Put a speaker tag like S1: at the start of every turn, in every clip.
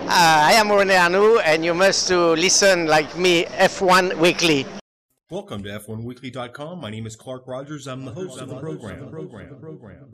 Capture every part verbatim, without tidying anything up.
S1: I am Rene Arnoux, and you must to listen like me F one Weekly.
S2: Welcome to F one weekly dot com. My name is Clark Rogers. I'm the host of the program. program. program.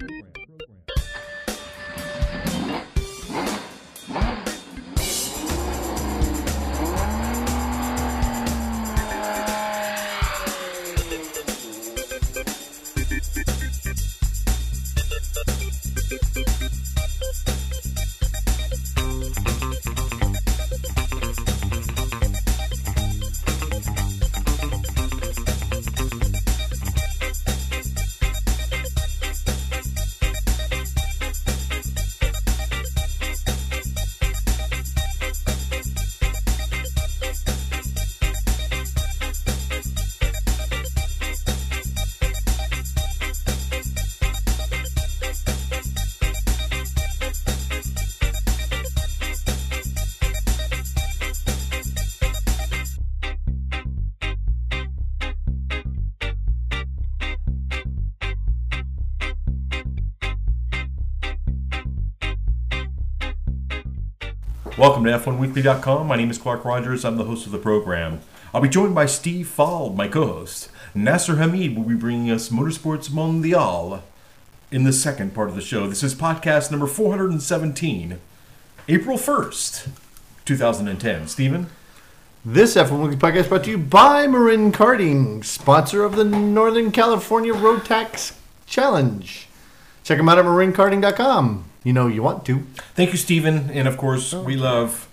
S2: Welcome to F one weekly dot com. My name is Clark Rogers. I'm the host of the program. I'll be joined by Steve Fald, my co-host. Nasser Hamid will be bringing us Motorsports Mondial in the second part of the show. This is podcast number four hundred seventeen, April first, twenty ten. Stephen?
S3: This F one Weekly podcast is brought to you by Marin Karting, sponsor of the Northern California Road Tax Challenge. Check them out at marin karting dot com. You know you want to.
S2: Thank you, Stephen. And of course, oh, we love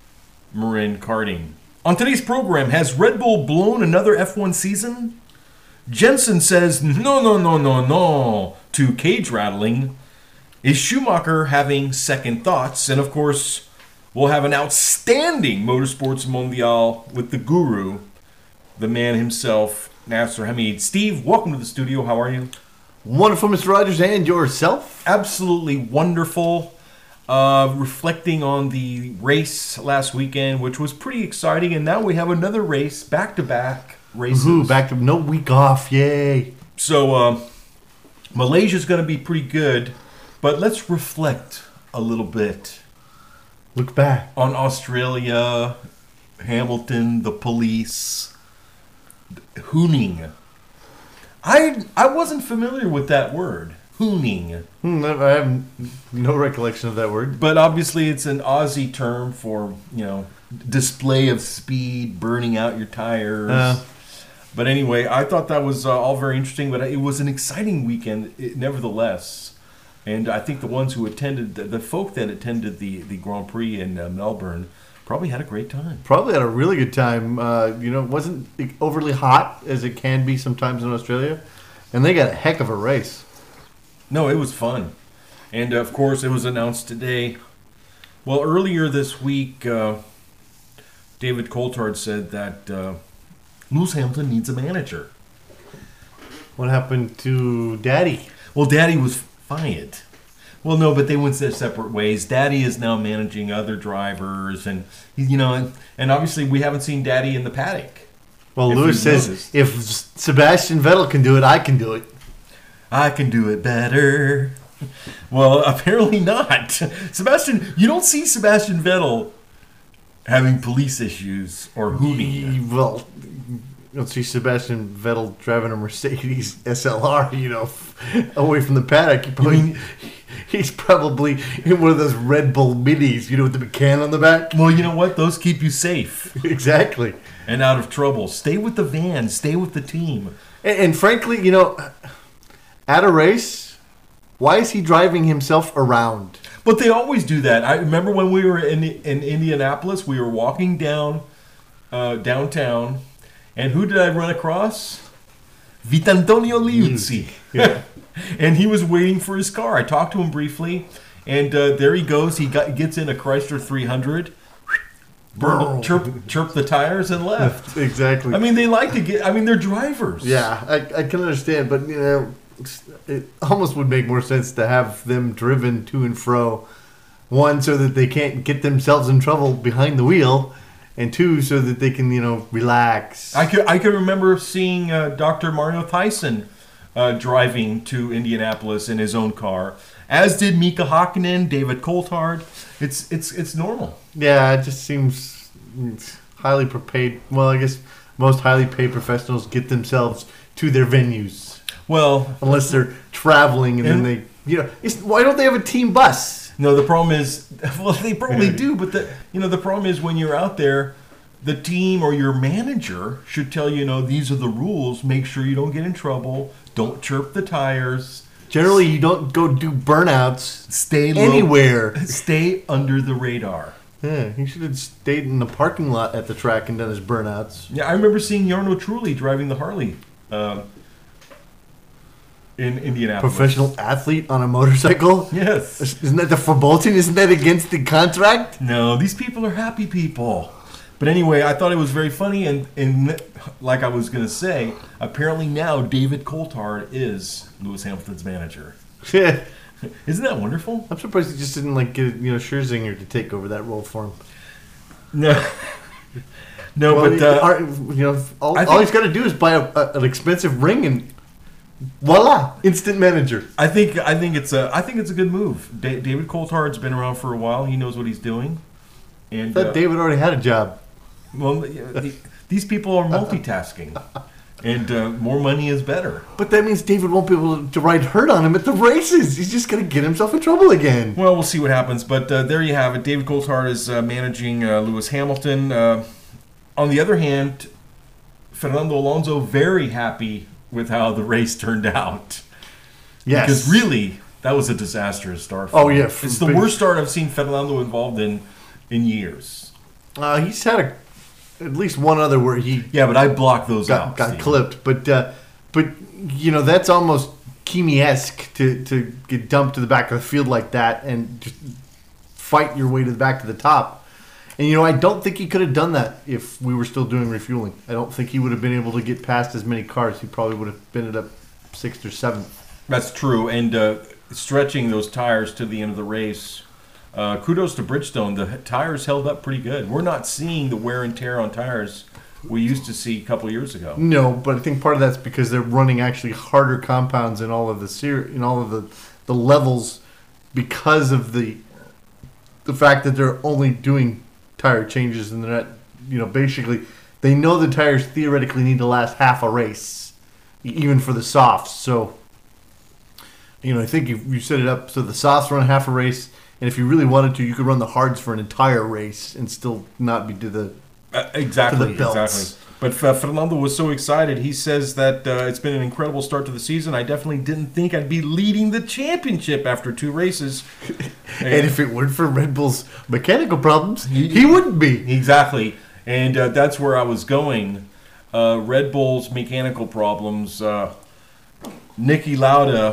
S2: Marin Karting. On today's program, has Red Bull blown another F one season? Jensen says, no, no, no, no, no, to cage rattling. Is Schumacher having second thoughts? And of course, we'll have an outstanding Motorsports Mondial with the guru, the man himself, Nasser Hamid. Steve, welcome to the studio. How are you?
S3: Wonderful, Mister Rogers, and yourself?
S2: Absolutely wonderful. Uh, reflecting on the race last weekend, which was pretty exciting, and now we have another race, back-to-back races.
S3: Ooh, back to no week off, yay!
S2: So uh, Malaysia's going to be pretty good, but let's reflect a little bit.
S3: Look back
S2: on Australia, Hamilton, the police, hooning. I I wasn't familiar with that word, hooning.
S3: Hmm, I have no recollection of that word.
S2: But obviously it's an Aussie term for, you know, display of speed, burning out your tires. Uh, but anyway, I thought that was uh, all very interesting, but it was an exciting weekend it, nevertheless. And I think the ones who attended, the, the folk that attended the, the Grand Prix in uh, Melbourne probably had a great time.
S3: Probably had a really good time. Uh, you know, it wasn't overly hot as it can be sometimes in Australia. And they got a heck of a race.
S2: No, it was fun. And, of course, it was announced today. Well, earlier this week, uh, David Coulthard said that uh, Lewis Hamilton needs a manager.
S3: What happened to Daddy?
S2: Well, Daddy was fired. Well, no, but they went their separate ways. Daddy is now managing other drivers, and you know, and, and obviously we haven't seen Daddy in the paddock.
S3: Well, Lewis says noticed. If Sebastian Vettel can do it, I can do it.
S2: I can do it better. Well, apparently not. Sebastian, you don't see Sebastian Vettel having police issues or hooning.
S3: Well, you don't see Sebastian Vettel driving a Mercedes S L R, you know, away from the paddock. You probably, mean, he's probably in one of those Red Bull Minis, you know, with the McCann on the back.
S2: Well, you know what? Those keep you safe.
S3: Exactly.
S2: And out of trouble. Stay with the van. Stay with the team.
S3: And, and frankly, you know, at a race, why is he driving himself around?
S2: But they always do that. I remember when we were in in Indianapolis, we were walking down uh, downtown, and who did I run across? Vitantonio Liuzzi. Yeah. And he was waiting for his car. I talked to him briefly, and uh, there he goes. He got, gets in a Chrysler three hundred, burn, chirp, chirp the tires, and left.
S3: Exactly.
S2: I mean, they like to get. I mean, they're drivers.
S3: Yeah, I, I can understand, but you know, it almost would make more sense to have them driven to and fro. One, so that they can't get themselves in trouble behind the wheel, and two, so that they can, you know, relax.
S2: I could I could remember seeing uh, Doctor Mario Tyson uh, driving to Indianapolis in his own car, As did Mika Hakkinen, David Coulthard. It's it's it's normal.
S3: Yeah, it just seems it's highly paid. Well, I guess most highly paid professionals get themselves to their venues.
S2: Well,
S3: unless they're traveling and, and then they, you know, it's, why don't they have a team bus?
S2: No, the problem is, well, they probably do, but the you know the problem is when you're out there, the team or your manager should tell you, you know, these are the rules. Make sure you don't get in trouble. Don't chirp the tires.
S3: Generally, you don't go do burnouts.
S2: Stay low,
S3: anywhere.
S2: Stay under the radar.
S3: Yeah, he should have stayed in the parking lot at the track and done his burnouts.
S2: Yeah, I remember seeing Jarno Trulli driving the Harley uh, in Indianapolis.
S3: Professional athlete on a motorcycle?
S2: Yes.
S3: Isn't that the verboten? Isn't that against the contract?
S2: No, these people are happy people. But anyway, I thought it was very funny, and, and like I was going to say, apparently now David Coulthard is Lewis Hamilton's manager.
S3: Yeah.
S2: Isn't that wonderful?
S3: I'm surprised he just didn't like get you know Scherzinger to take over that role for him.
S2: No, no,
S3: well,
S2: but uh,
S3: our, you know, all,
S2: think,
S3: all he's got to do is buy a, a, an expensive ring and voila, instant manager.
S2: I think I think it's a I think it's a good move. Da- David Coulthard's been around for a while. He knows what he's doing. And
S3: I thought
S2: uh,
S3: David already had a job.
S2: Well, the, these people are multitasking, and uh, more money is better.
S3: But that means David won't be able to ride herd on him at the races. He's just going to get himself in trouble again.
S2: Well, we'll see what happens. But uh, there you have it. David Coulthard is uh, managing uh, Lewis Hamilton. Uh, on the other hand, Fernando Alonso very happy with how the race turned out.
S3: Yes.
S2: Because really, that was a disastrous start.
S3: Oh, yeah.
S2: It's the worst start I've seen Fernando involved in in years.
S3: Uh, he's had a, at least one other where he
S2: yeah, but I blocked those
S3: got,
S2: out.
S3: got
S2: Steve.
S3: clipped. But uh, but you know that's almost Kimi-esque to to get dumped to the back of the field like that and just fight your way to the back to the top. And you know I don't think he could have done that if we were still doing refueling. I don't think he would have been able to get past as many cars. He probably would have ended up sixth or seventh.
S2: That's true, and uh, stretching those tires to the end of the race. Uh, kudos to Bridgestone. The tires held up pretty good. We're not seeing the wear and tear on tires we used to see a couple of years ago.
S3: No, but I think part of that's because they're running actually harder compounds in all of the ser- in all of the, the levels because of the the fact that they're only doing tire changes and they're not, you know, basically they know the tires theoretically need to last half a race, even for the softs. So, you know, I think you you set it up so the softs run half a race. And if you really wanted to, you could run the hards for an entire race and still not be to the
S2: uh, exactly
S3: to the belts.
S2: exactly. But uh, Fernando was so excited. He says that uh, it's been an incredible start to the season. I definitely didn't think I'd be leading the championship after two races.
S3: and, and if it weren't for Red Bull's mechanical problems, he, he wouldn't be.
S2: Exactly. And uh, that's where I was going. Uh, Red Bull's mechanical problems. Uh, Niki Lauda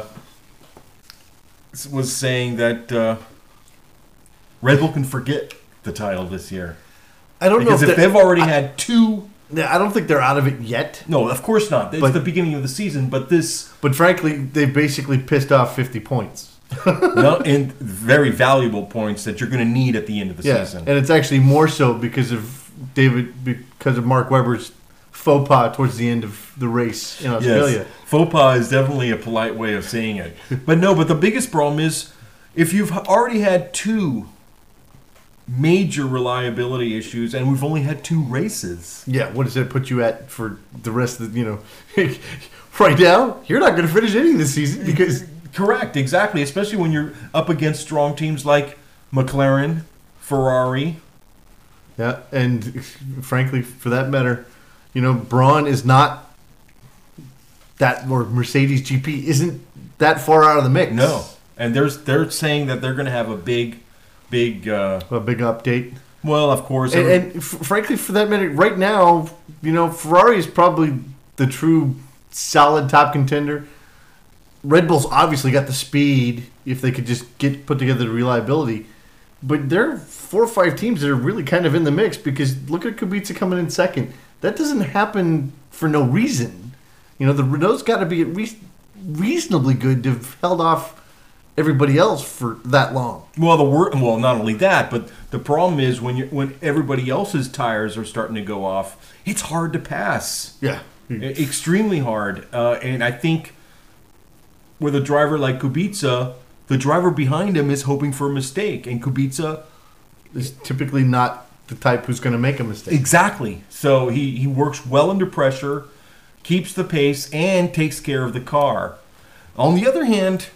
S2: was saying that uh, Red Bull can forget the title this year.
S3: I don't
S2: because
S3: know
S2: if,
S3: if
S2: they've already I, had two.
S3: I don't think they're out of it yet.
S2: No, of course not. It's
S3: but,
S2: the beginning of the season, but this.
S3: But frankly, they've basically pissed off fifty points.
S2: No, and very valuable points that you're going to need at the end of the
S3: yeah,
S2: season.
S3: And it's actually more so because of David, because of Mark Webber's faux pas towards the end of the race in Australia.
S2: Yes. Faux pas is definitely a polite way of saying it. But no, but the biggest problem is if you've already had two major reliability issues and we've only had two races.
S3: Yeah, what does that put you at for the rest of the, you know, right now, you're not going to finish any this season because...
S2: Correct, exactly, especially when you're up against strong teams like McLaren, Ferrari.
S3: Yeah, and frankly, for that matter, you know, Braun is not that, or Mercedes G P isn't that far out of the mix.
S2: No, and there's they're saying that they're going to have a big, big... Uh,
S3: a big update.
S2: Well, of course.
S3: And, and f- frankly, for that matter, right now, you know, Ferrari is probably the true solid top contender. Red Bull's obviously got the speed if they could just get put together the reliability. But there are four or five teams that are really kind of in the mix because look at Kubica coming in second. That doesn't happen for no reason. You know, the Renault's got to be at least reasonably good to have held off everybody else for that long.
S2: Well, the wor- well, not only that, but the problem is when you when everybody else's tires are starting to go off, it's hard to pass.
S3: Yeah,
S2: e- extremely hard. Uh, and I think with a driver like Kubica, the driver behind him is hoping for a mistake, and Kubica
S3: Is typically not the type who's going to make a mistake.
S2: exactly. So he he works well under pressure, keeps the pace, and takes care of the car. On the other hand,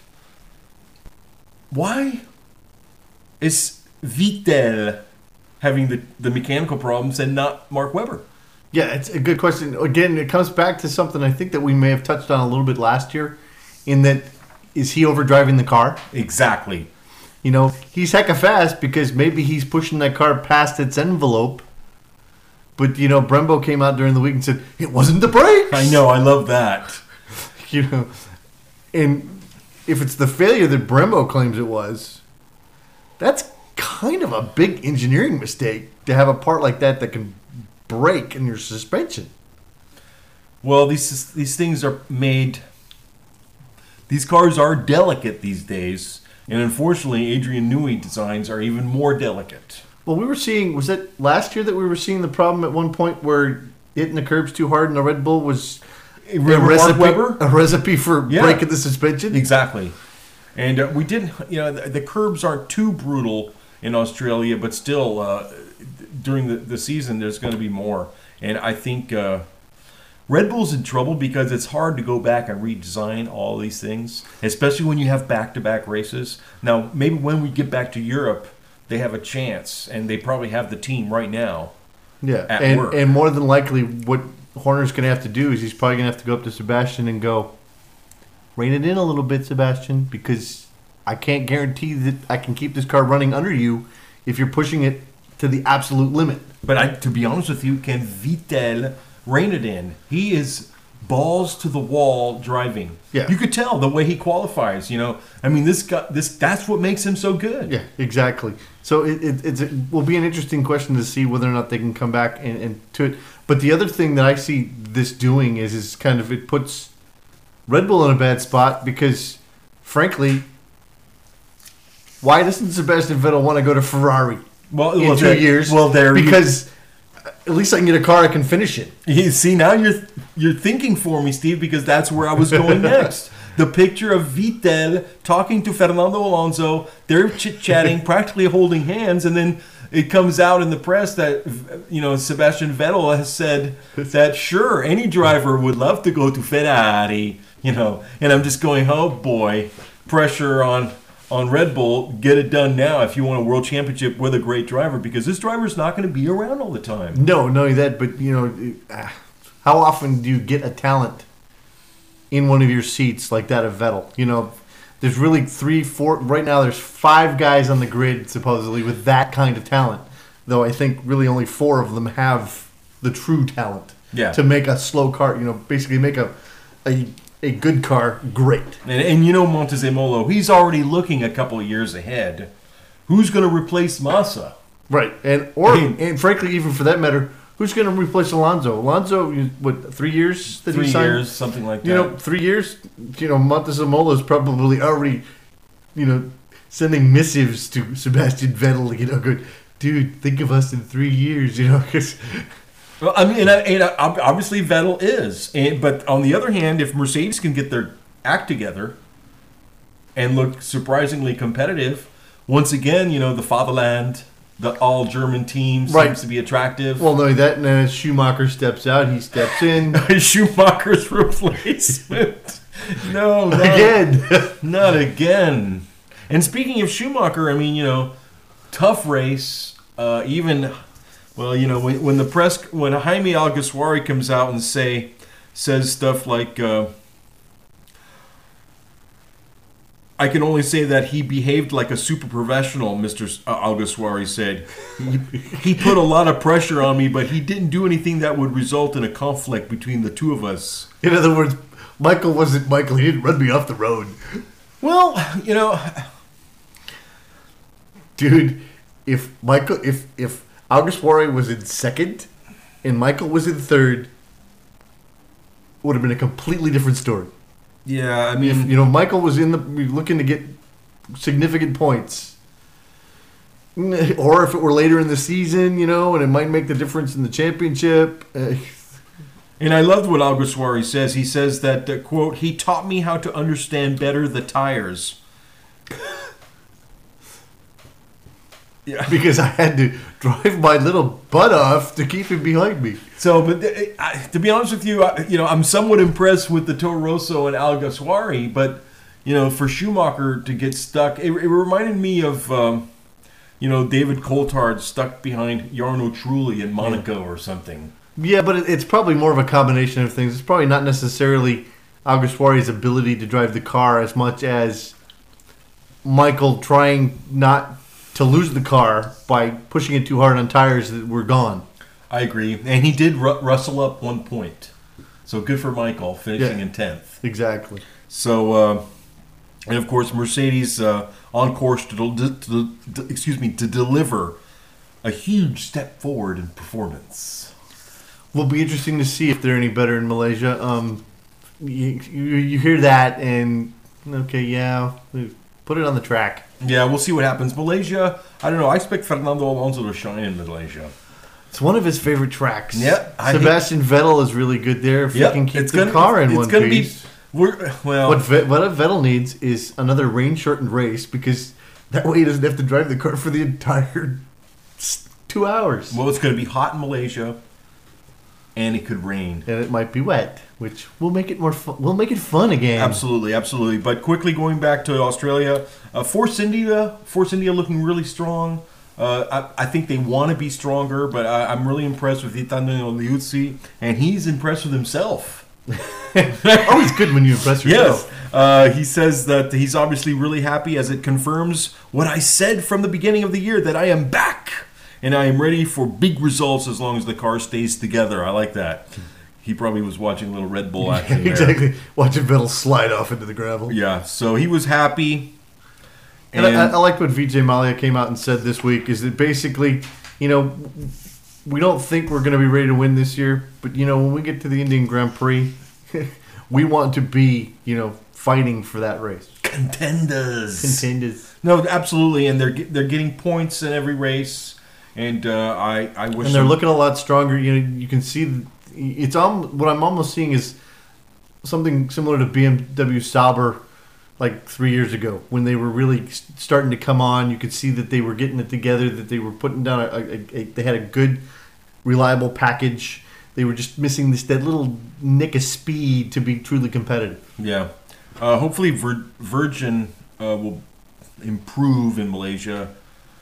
S2: why is Vettel having the, the mechanical problems and not Mark Webber?
S3: Yeah, it's a good question. Again, it comes back to something I think that we may have touched on a little bit last year, in that is he overdriving the car?
S2: Exactly.
S3: You know, he's hecka fast because maybe he's pushing that car past its envelope. But, you know, Brembo came out during the week and said, it wasn't the brakes.
S2: I know, I love that.
S3: You know, and if it's the failure that Brembo claims it was, that's kind of a big engineering mistake to have a part like that that can break in your suspension.
S2: Well, these these things are made. These cars are delicate these days, and unfortunately, Adrian Newey designs are even more delicate.
S3: Well, we were seeing, was it last year that we were seeing the problem at one point where hitting the curbs too hard and the Red Bull was
S2: Remember
S3: a
S2: Mark
S3: recipe,
S2: Webber?
S3: a recipe for
S2: Yeah.
S3: breaking the suspension?
S2: Exactly. And uh, we did, you know, the, the curbs aren't too brutal in Australia, but still, uh, during the, the season, there's going to be more. And I think uh, Red Bull's in trouble because it's hard to go back and redesign all these things, especially when you have back-to-back races. Now, maybe when we get back to Europe, they have a chance, and they probably have the team right now.
S3: Yeah,
S2: At
S3: and,
S2: work.
S3: and more than likely what Horner's going to have to do is he's probably going to have to go up to Sebastian and go, rein it in a little bit, Sebastian, because I can't guarantee that I can keep this car running under you if you're pushing it to the absolute limit.
S2: But I, to be honest with you, can Vettel rein it in? He is balls to the wall driving.
S3: Yeah.
S2: You could tell the way he qualifies. You know, I mean, this guy, this that's what makes him so good.
S3: Yeah, exactly. So it, it it's, it will be an interesting question to see whether or not they can come back and, and to it. But the other thing that I see this doing is is kind of it puts Red Bull in a bad spot because, frankly, why doesn't Sebastian Vettel want to go to Ferrari
S2: Well,
S3: in
S2: well,
S3: two
S2: there-
S3: years?
S2: Well, there you-
S3: because at least I can get a car I can finish it.
S2: You see, now you're you're thinking for me, Steve, because that's where I was going next. The picture of Vettel talking to Fernando Alonso, they're chit-chatting, practically holding hands, and then it comes out in the press that, you know, Sebastian Vettel has said that, sure, any driver would love to go to Ferrari, you know, and I'm just going, oh boy, pressure on on Red Bull, get it done now if you want a world championship with a great driver, because this driver's not going to be around all the time.
S3: No, not only that, but you know, uh, how often do you get a talent in one of your seats like that of Vettel? You know, there's really three, four. Right now, there's five guys on the grid supposedly with that kind of talent. Though I think really only four of them have the true talent
S2: Yeah.
S3: to make a slow car. You know, basically make a a, a good car great.
S2: And, and you know Montezemolo, he's already looking a couple of years ahead. Who's going to replace Massa?
S3: Right, and or
S2: I mean-
S3: and frankly, even for that matter, who's going to replace Alonso? Alonso, you- what three years that
S2: Three
S3: he signed?
S2: years, something like that.
S3: You know, three years. You know, Montezemolo is probably already, you know, sending missives to Sebastian Vettel. You know, good dude. Think of us in three years. You know, because
S2: Well, I mean, and, and obviously Vettel is. And, but on the other hand, if Mercedes can get their act together and look surprisingly competitive, once again, you know, the fatherland, the all-German team seems
S3: Right.
S2: to be attractive.
S3: well, no, that and then as Schumacher steps out, he steps in
S2: Schumacher's replacement. No, not,
S3: again.
S2: not again. And speaking of Schumacher, I mean, you know, tough race. Uh, even, well, you know, when, when the press, when Jaime Alguersuari comes out and say, says stuff like, uh, I can only say that he behaved like a super professional, Mister Alguersuari said. He, he put a lot of pressure on me, but he didn't do anything that would result in a conflict between the two of us.
S3: In other words, Michael wasn't Michael. He didn't run me off the road,
S2: Well, you know,
S3: dude. If Michael, if if Alguersuari was in second, and Michael was in third, would have been a completely different story.
S2: yeah, I
S3: If,
S2: mean,
S3: you know, Michael was in the looking to get significant points, or if it were later in the season, you know, and it might make the difference in the championship. Uh,
S2: and I loved what Alguersuari says. He says that, uh, quote, he taught me how to understand better the tires. Yeah.
S3: Because I had to drive my little butt off to keep him behind me.
S2: So, but uh, I, to be honest with you, I, you know, I'm somewhat impressed with the Toro Rosso and Alguersuari, but you know, for Schumacher to get stuck, it, it reminded me of, um, you know, David Coulthard stuck behind Jarno Trulli in Monaco yeah. or something.
S3: Yeah, but it, it's probably more of a combination of things. It's probably not necessarily Alguersuari's ability to drive the car as much as Michael trying not to lose the car by pushing it too hard on tires that were gone.
S2: I agree. And he did ru- rustle up one point. So good for Michael, finishing yeah, in tenth.
S3: Exactly.
S2: So, uh, and of course, Mercedes uh, on course to, to, to, to, excuse me, to deliver a huge step forward in performance.
S3: Will be interesting to see if they're any better in Malaysia. Um, you, you, you hear that and, okay, yeah, put it on the track.
S2: Yeah, we'll see what happens. Malaysia, I don't know. I expect Fernando Alonso to shine in Malaysia.
S3: It's one of his favorite tracks.
S2: Yep.
S3: Sebastian Vettel is really good there. If
S2: yep,
S3: he can keep
S2: it's
S3: the
S2: gonna,
S3: car in
S2: it's
S3: one
S2: gonna
S3: piece.
S2: Be, we're, well,
S3: what, Ve- what Vettel needs is another rain-shortened race because that way he doesn't have to drive the car for the entire two hours.
S2: Well, it's going to be hot in Malaysia, and it could rain,
S3: and it might be wet, which will make it more. Fun. We'll make it fun again.
S2: Absolutely, absolutely. But quickly going back to Australia, uh, Force India, Force India looking really strong. Uh, I, I think they want to be stronger, but I, I'm really impressed with Itano Liuzzi, and he's impressed with himself.
S3: Always good when you impress yourself.
S2: Yes. Uh, he says that he's obviously really happy as it confirms what I said from the beginning of the year, that I am back, and I am ready for big results as long as the car stays together. I like that. He probably was watching a little Red Bull action there.
S3: Exactly. Watching Vettel slide off into the gravel.
S2: Yeah, so he was happy.
S3: And, and I, I like what Vijay Mallya came out and said this week, is that basically, you know, we don't think we're going to be ready to win this year, but, you know, when we get to the Indian Grand Prix, we want to be, you know, fighting for that race.
S2: Contenders.
S3: Contenders.
S2: No, absolutely, and they're they're getting points in every race, and uh, I I wish.
S3: And they're looking a lot stronger. You know, you can see it's um what I'm almost seeing is something similar to B M W Sauber. Like three years ago, when they were really starting to come on, you could see that they were getting it together, that they were putting down a, a, a they had a good, reliable package. They were just missing this that little nick of speed to be truly competitive.
S2: Yeah, uh, hopefully Vir- Virgin uh, will improve in Malaysia.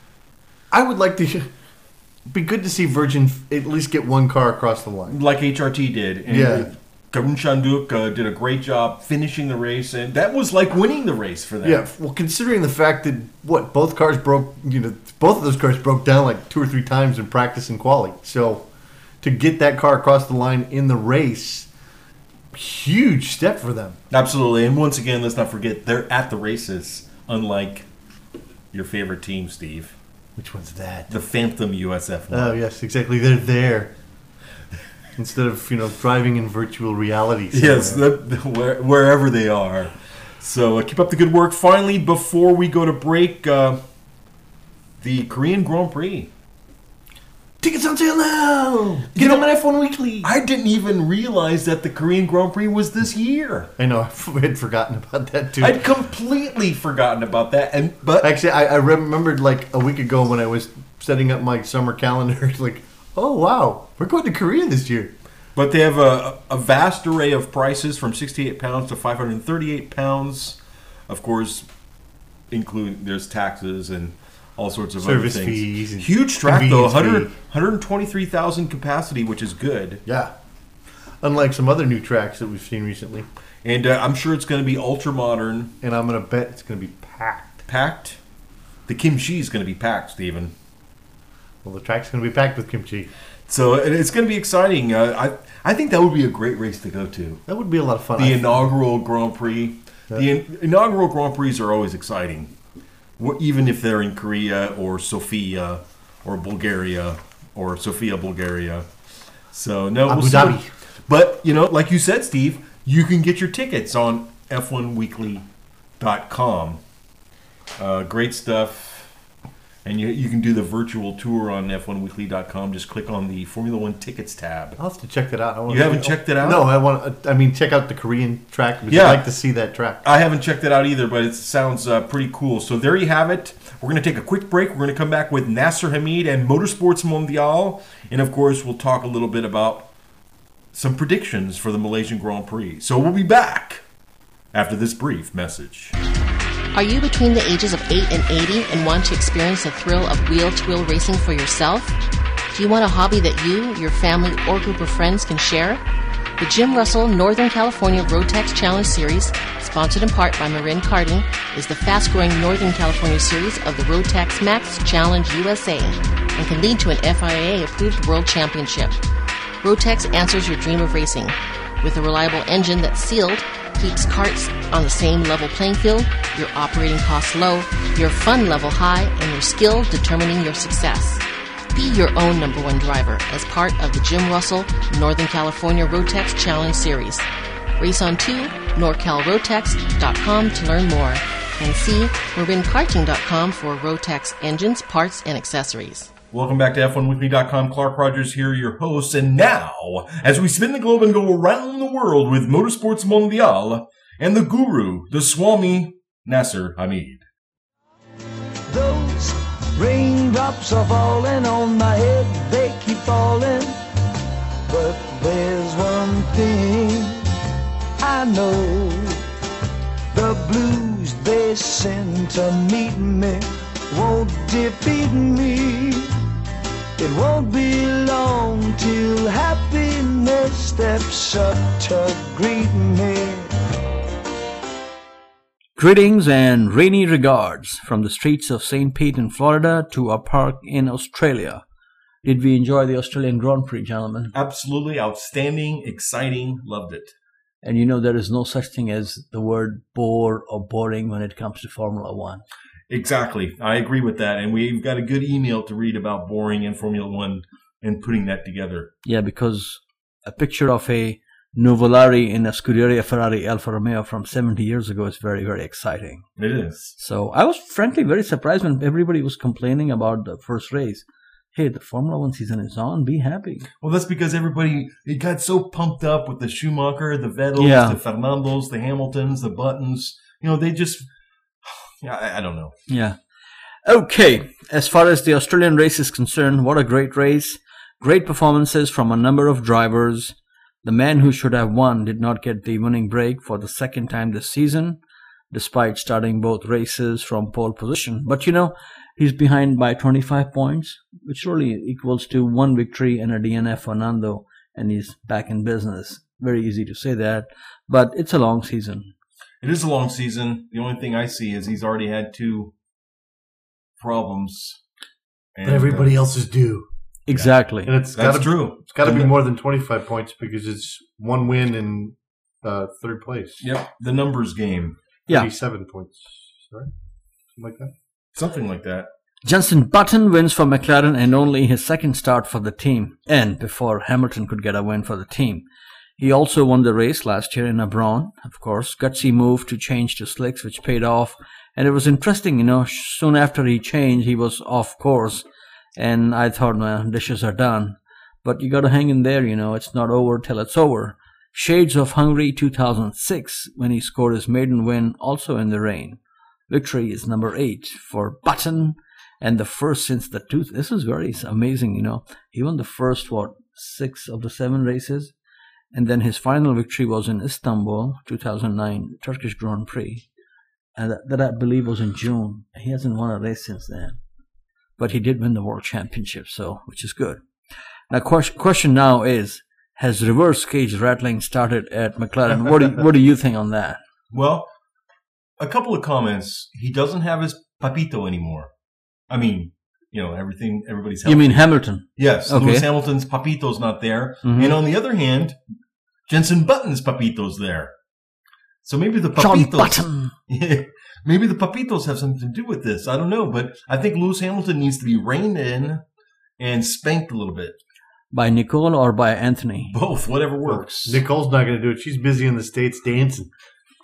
S3: I would like to. Be good to see Virgin at least get one car across the line,
S2: like H R T did. And
S3: yeah.
S2: Karun Chanduk uh, did a great job finishing the race, and that was like winning the race for them.
S3: Yeah, well, considering the fact that, what, both cars broke, you know, both of those cars broke down like two or three times in practice and quali. So, to get that car across the line in the race, huge step for them.
S2: Absolutely, and once again, let's not forget, they're at the races, unlike your favorite team, Steve.
S3: Which one's that?
S2: The Phantom U S F one.
S3: Oh, yes, exactly. They're there. Instead of, you know, driving in virtual reality. Somewhere.
S2: Yes, the, the, where, wherever they are. So uh, keep up the good work. Finally, before we go to break, uh, the Korean Grand Prix.
S3: Tickets on sale now! Get
S2: You
S3: them
S2: know,
S3: on F one Weekly!
S2: I didn't even realize that the Korean Grand Prix was this year.
S3: I know, I had forgotten about that too.
S2: I'd completely forgotten about that. And but
S3: Actually, I, I remembered like a week ago when I was setting up my summer calendar, like, oh wow, we're going to Korea this year.
S2: But they have a, a vast array of prices from sixty-eight pounds to five hundred thirty-eight pounds. Of course, include there's taxes and all sorts of
S3: Service
S2: other things.
S3: fees. And
S2: Huge track though, one hundred,
S3: fee.
S2: one hundred twenty-three thousand capacity, which is good.
S3: Yeah. Unlike some other new tracks that we've seen recently.
S2: And uh, I'm sure it's going to be ultra modern.
S3: And I'm going to bet it's going to be packed.
S2: Packed? The kimchi is going to be packed, Stephen.
S3: Well, the track's going to be packed with kimchi.
S2: So it's going to be exciting. Uh, I I think that would be a great race to go to.
S3: That would be a lot of fun.
S2: The
S3: I
S2: inaugural Grand Prix.
S3: Yeah.
S2: The in- inaugural Grand Prix are always exciting, Wh- even if they're in Korea or Sofia or Bulgaria or Sofia, Bulgaria. So no,
S3: Abu
S2: we'll see
S3: Dhabi.
S2: what- But you know, like you said, Steve, you can get your tickets on F one weekly dot com. Uh, great stuff. And you you can do the virtual tour on F one weekly dot com. Just click on the Formula One tickets tab.
S3: I'll have to check that out. I wanna
S2: You haven't
S3: see-
S2: checked it out?
S3: No, I want. I mean, check out the Korean track because
S2: Yeah.
S3: I'd like to see that track.
S2: I haven't checked it out either, but it sounds uh, pretty cool. So there you have it. We're going to take a quick break. We're going to come back with Nasser Hamid and Motorsports Mondial. And, of course, we'll talk a little bit about some predictions for the Malaysian Grand Prix. So we'll be back after this brief message.
S4: Are you between the ages of eight and eighty and want to experience the thrill of wheel-to-wheel racing for yourself? Do you want a hobby that you, your family, or group of friends can share? The Jim Russell Northern California Rotax Challenge Series, sponsored in part by Marin Karting, is the fast-growing Northern California series of the Rotax Max Challenge U S A and can lead to an F I A-approved World Championship. Rotax answers your dream of racing. With a reliable engine that's sealed, keeps karts on the same level playing field, your operating costs low, your fun level high, and your skill determining your success. Be your own number one driver as part of the Jim Russell Northern California Rotax Challenge Series. Race on to nor cal rotax dot com to learn more and see marin karting dot com for Rotax engines, parts, and accessories.
S2: Welcome back to F one weekly dot com. Clark Rogers here, your host. And now, as we spin the globe and go around the world with Motorsports Mondial and the guru, the Swami, Nasser Hamid.
S5: Those raindrops are falling on my head, they keep falling. But there's one thing I know, the blues they send to meet me won't defeat me. It won't be long till happiness steps up to greet me.
S6: Greetings and rainy regards from the streets of Saint Pete in Florida to a park in Australia. Did we enjoy the Australian Grand Prix, gentlemen?
S2: Absolutely outstanding, exciting, loved it.
S6: And you know there is no such thing as the word bore or boring when it comes to Formula One.
S2: Exactly. I agree with that. And we've got a good email to read about boring in Formula One and putting that together.
S6: Yeah, because a picture of a Nuvolari in a Scuderia Ferrari Alfa Romeo from seventy years ago is very, very exciting.
S2: It is.
S6: So I was frankly very surprised when everybody was complaining about the first race. Hey, the Formula One season is on. Be happy.
S2: Well, that's because everybody, it got so pumped up with the Schumacher, the Vettels,
S6: Yeah.
S2: the Fernandos, the Hamiltons, the Buttons. You know, they just, I, I don't know.
S6: Yeah. Okay. As far as the Australian race is concerned, what a great race. Great performances from a number of drivers. The man who should have won did not get the winning break for the second time this season, despite starting both races from pole position. But you know, he's behind by twenty-five points, which really equals to one victory and a D N F for Nando, and he's back in business. Very easy to say that, but it's a long season.
S2: It is a long season. The only thing I see is he's already had two problems. And,
S3: But everybody
S2: uh,
S3: else is due.
S6: Exactly.
S3: And it's
S2: That's
S3: gotta,
S2: true.
S3: It's got to be
S2: And-
S3: more than twenty-five points because it's one win in uh, third place.
S2: Yep, the numbers game.
S6: Yeah.
S3: thirty-seven points. Sorry? Something like that.
S2: Something like that.
S6: Jenson Button wins for McLaren and only his second start for the team, and before Hamilton could get a win for the team. He also won the race last year in a Brawn, of course. Gutsy move to change to slicks, which paid off. And it was interesting, you know, soon after he changed, he was off course. And I thought, man, dishes are done. But you got to hang in there, you know, it's not over till it's over. Shades of Hungary two thousand six, when he scored his maiden win, also in the rain. Victory is number eight for Button, and the first since the two. This is very amazing, you know. He won the first, what, six of the seven races? And then his final victory was in Istanbul, two thousand nine, Turkish Grand Prix. And that, that I believe was in June. He hasn't won a race since then. But he did win the World Championship, so which is good. Now, question, question now is, has reverse cage rattling started at McLaren? What do, what do you think on that?
S2: Well, a couple of comments. He doesn't have his papito anymore. I mean, you know, everything, everybody's healthy.
S6: You mean Hamilton?
S2: Yes,
S6: Okay.
S2: Lewis Hamilton's papito's not there.
S6: Mhm.
S2: And on the other hand, Jenson Button's papito's there. So maybe the
S6: John
S2: papitos,
S6: Button.
S2: maybe the papitos have something to do with this. I don't know, but I think Lewis Hamilton needs to be reined in and spanked a little bit.
S6: By Nicole or by Anthony?
S2: Both, whatever works.
S3: Nicole's not going to do it. She's busy in the States dancing.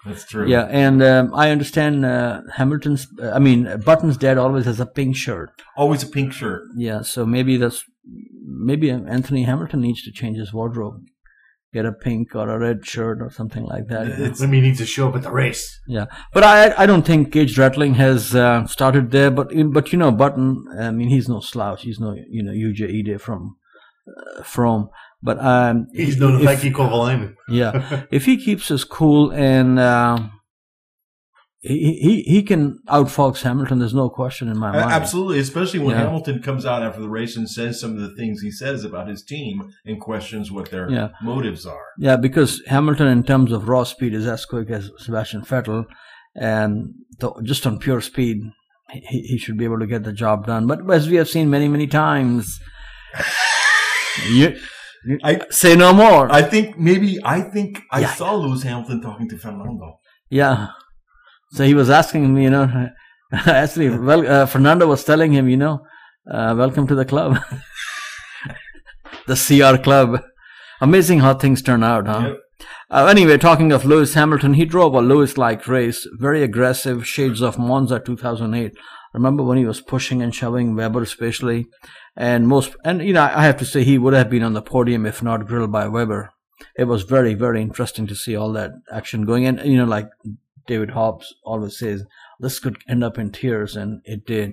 S2: That's true.
S6: Yeah, and um, I understand uh, Hamilton's, uh, I mean, Button's dad always has a pink shirt.
S2: Always a pink shirt.
S6: Yeah, so maybe that's, maybe Anthony Hamilton needs to change his wardrobe. Get a pink or a red shirt or something like that.
S3: It's, maybe he needs to show up at the race.
S6: Yeah, but I I don't think Cage Rattling has uh, started there. But but you know, Button, I mean, he's no slouch. He's no you know U J Ide from uh, from. But um,
S3: He's no Nike Kovalainen.
S6: Yeah, if he keeps his cool and uh, he he he can outfox Hamilton. There's no question in my mind.
S2: Absolutely, especially when
S6: Yeah.
S2: Hamilton comes out after the race and says some of the things he says about his team and questions what their
S6: Yeah.
S2: motives are.
S6: Yeah, because Hamilton, in terms of raw speed, is as quick as Sebastian Vettel, and th- just on pure speed, he, he should be able to get the job done. But as we have seen many, many times, you, you
S2: I
S6: say no more.
S2: I think maybe I think I
S6: Yeah.
S2: saw Lewis Hamilton talking to Fernando.
S6: Yeah. So he was asking him, you know, actually, well, uh, Fernando was telling him, you know, uh, welcome to the club, the C R club. Amazing how things turn out, huh?
S2: Yep.
S6: Uh, anyway, talking of Lewis Hamilton, he drove a Lewis-like race, very aggressive, shades of Monza two thousand eight. Remember when he was pushing and shoving Weber, especially, and most, and you know, I have to say he would have been on the podium if not grilled by Weber. It was very, very interesting to see all that action going, and you know, like David Hobbs always says, this could end up in tears, and it did.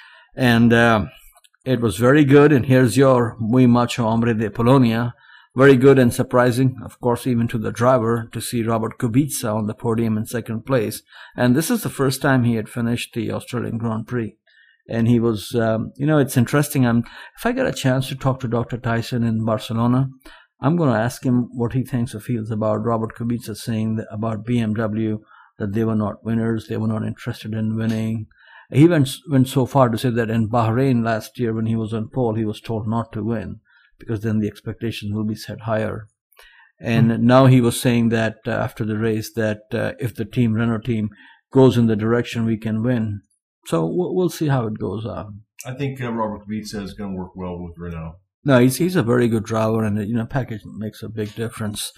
S6: And uh, it was very good, and here's your muy macho hombre de Polonia. Very good and surprising, of course, even to the driver, to see Robert Kubica on the podium in second place. And this is the first time he had finished the Australian Grand Prix. And he was, um, you know, it's interesting. I'm, if I get a chance to talk to Doctor Tyson in Barcelona, I'm going to ask him what he thinks or feels about Robert Kubica saying that, about B M W, that they were not winners, they were not interested in winning. He went, went so far to say that in Bahrain last year when he was on pole, he was told not to win, because then the expectations will be set higher. And mm-hmm. now he was saying that uh, after the race that uh, if the team, Renault team, goes in the direction we can win. So we'll, we'll see how it goes on.
S2: I think uh, Robert Kubica is going to work well with Renault.
S6: No, he's he's a very good driver, and you know, package makes a big difference.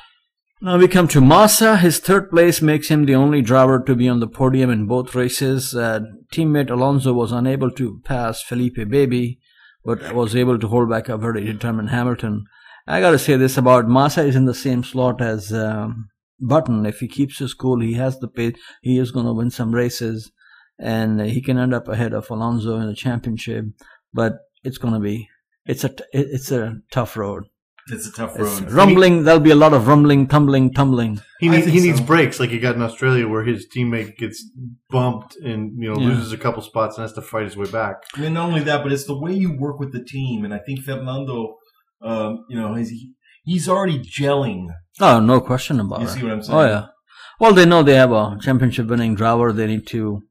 S6: Now we come to Massa. His third place makes him the only driver to be on the podium in both races. Uh, teammate Alonso was unable to pass Felipe Baby, but was able to hold back a very determined Hamilton. I got to say this about Massa is in the same slot as um, Button. If he keeps his cool, he has the pace. He is going to win some races, and he can end up ahead of Alonso in the championship. But it's going to be it's a it's a tough road.
S2: It's a tough
S6: It's
S2: road.
S6: rumbling. There'll be a lot of rumbling, tumbling, tumbling.
S3: He
S2: I
S3: needs
S2: think
S3: he needs
S2: so.
S3: breaks like he got in Australia, where his teammate gets bumped and you know
S6: Yeah.
S3: loses a couple spots and has to fight his way back.
S2: I mean, not only that, but it's the way you work with the team. And I think Fernando, um, you know, he's, he's already gelling.
S6: Oh, no question about
S2: You
S6: it.
S2: see what I'm saying?
S6: Oh yeah. Well, they know they have a championship-winning driver. They need to,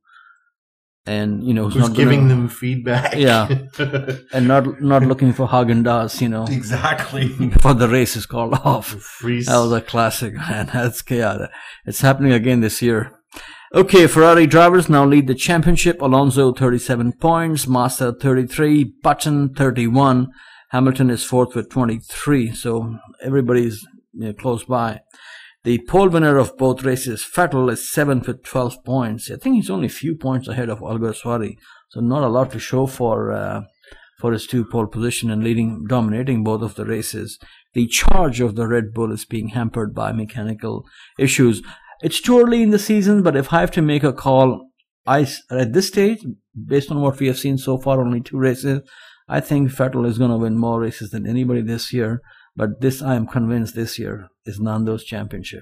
S6: and you know, who's,
S3: Who's
S6: not
S3: giving
S6: gonna,
S3: them feedback?
S6: Yeah. and not not looking for Haagen-Dazs, you know,
S2: Exactly.
S6: before the race is called off.
S3: Freeze.
S6: That was a classic, man. That's chaotic. It's happening again this year. Okay, Ferrari drivers now lead the championship. Alonso thirty-seven points, Massa thirty-three, Button thirty-one. Hamilton is fourth with twenty-three, so everybody's you know, close by. The pole winner of both races, Vettel, is seventh with twelve points. I think he's only a few points ahead of Alguersuari, so not a lot to show for uh, for his two pole position and leading, dominating both of the races. The charge of the Red Bull is being hampered by mechanical issues. It's too early in the season, but if I have to make a call, I, at this stage, based on what we have seen so far, only two races, I think Vettel is going to win more races than anybody this year. But this, I am convinced, this year is Nando's championship.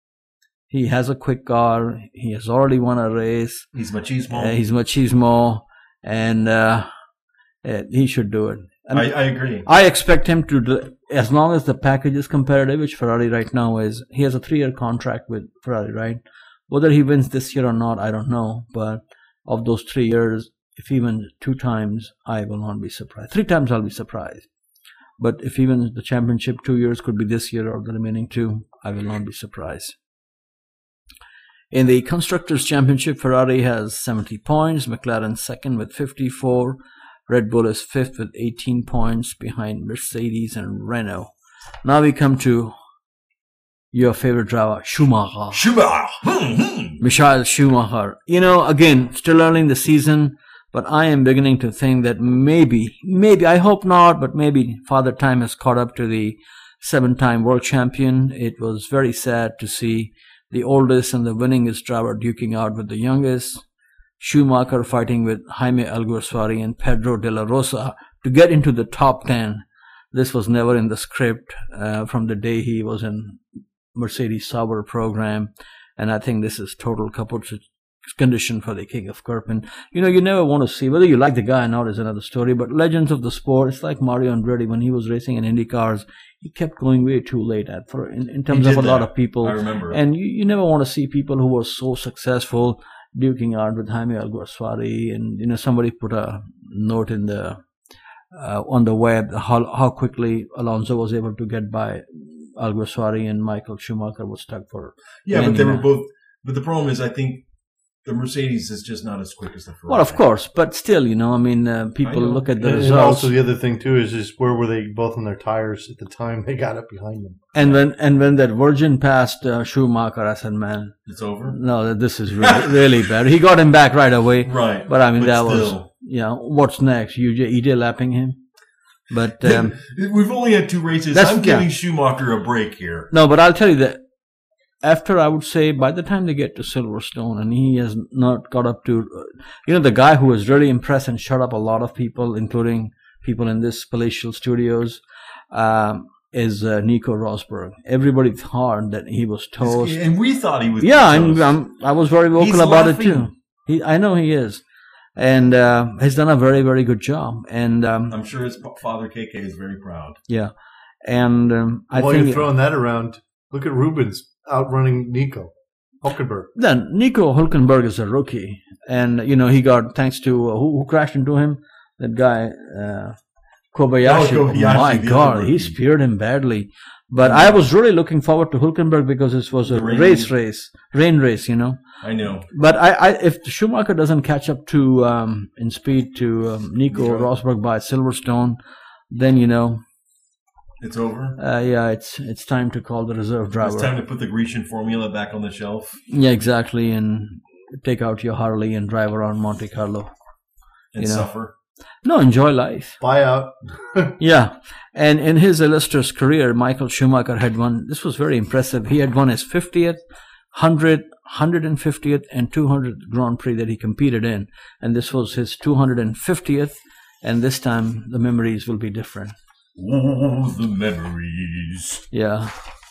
S6: He has a quick car. He has already won a race.
S2: He's machismo.
S6: Uh, he's machismo, and uh, uh, he should do it. And
S2: I, I agree.
S6: I expect him to, do, as long as the package is competitive, which Ferrari right now is. He has a three-year contract with Ferrari, right? Whether he wins this year or not, I don't know. But of those three years, if he wins two times, I will not be surprised. Three times, I'll be surprised. But if he wins the championship two years, could be this year or the remaining two, I will not be surprised. In the Constructors' Championship, Ferrari has seventy points, McLaren second with fifty-four, Red Bull is fifth with eighteen points behind Mercedes and Renault. Now we come to your favorite driver, Schumacher.
S2: Schumacher. Hmm, hmm.
S6: Michael Schumacher. You know, again, still early in the season, but I am beginning to think that maybe, maybe, I hope not, but maybe Father Time has caught up to the seven-time world champion. It was very sad to see the oldest and the winningest driver duking out with the youngest. Schumacher fighting with Jaime Alguersuari and Pedro de la Rosa to get into the top ten. This was never in the script uh, from the day he was in Mercedes Sauber program. And I think this is total kaput condition for the King of Kirpin. You know, you never want to see, whether you like the guy or not is another story, but legends of the sport, it's like Mario Andretti when he was racing in Indy cars. He kept going way too late at for in, in terms of a
S2: that.
S6: lot of people.
S2: I remember.
S6: And you, you never want to see people who were so successful duking out with Jaime Alguersuari. And, you know, somebody put a note in the uh, on the web how how quickly Alonso was able to get by Alguersuari, and Michael Schumacher was stuck for.
S2: Yeah,
S6: many
S2: but they were
S6: minutes.
S2: both. But the problem is, I think the Mercedes is just not as quick as the Ferrari.
S6: Well, of course, but still, you know, I mean, uh, people
S2: know.
S6: look at the
S3: And, and
S6: results.
S3: also the other thing too is is where were they both on their tires at the time they got up behind them?
S6: And when and when that Virgin passed uh, Schumacher, I said, "Man,
S2: It's over.
S6: no, this is really, really bad." He got him back right away,
S2: Right.
S6: but I mean
S2: But
S6: that was,
S2: still.
S6: you know, what's next? You E J lapping him, but um,
S2: We've only had two races.
S6: That's-
S2: I'm giving
S6: yeah.
S2: Schumacher a break here.
S6: no, but I'll tell you that after, I would say, by the time they get to Silverstone, and he has not got up to, uh, you know, the guy who has really impressed and shut up a lot of people, including people in this palatial studios, um, is uh, Nico Rosberg. Everybody thought that he was toast.
S2: And we thought he was.
S6: Yeah,
S2: toast.
S6: and I'm, I was very vocal
S2: He's
S6: about it
S2: laughing.
S6: too. He, I know he is, and uh, he's done a very, very good job. And um,
S2: I'm sure his father K K is very proud.
S6: yeah, and um, I
S3: While
S6: think
S3: you're throwing that around, look at Rubens outrunning Nico Hulkenberg.
S6: then Nico Hulkenberg is a rookie, and you know he got thanks to uh, who, who crashed into him. That guy uh, Kobayashi.
S2: Oh,
S6: Oh,
S2: Kobayashi,
S6: my
S2: the
S6: God,
S2: other
S6: he
S2: rookie.
S6: speared him badly. But I was really looking forward to Hulkenberg because this was a
S2: The rain.
S6: race, race, rain race, you know.
S2: I know.
S6: But I, I, if Schumacher doesn't catch up to um, in speed to um, Nico
S2: Yeah.
S6: Rosberg by Silverstone, then you know,
S2: It's over.
S6: uh, yeah, it's it's time to call the reserve driver.
S2: It's time to put the Grecian formula back on the shelf
S6: Yeah, exactly, and take out your Harley and drive around Monte Carlo.
S2: and
S6: You know.
S2: suffer.
S6: No, enjoy life.
S3: Buyout.
S6: Yeah, and in his illustrious career, Michael Schumacher had won. This was very impressive. He had won his fiftieth, one hundredth, one hundred fiftieth, and two hundredth Grand Prix that he competed in, and this was his two hundred fiftieth. And this time, the memories will be different.
S2: Ooh, the memories.
S6: Yeah.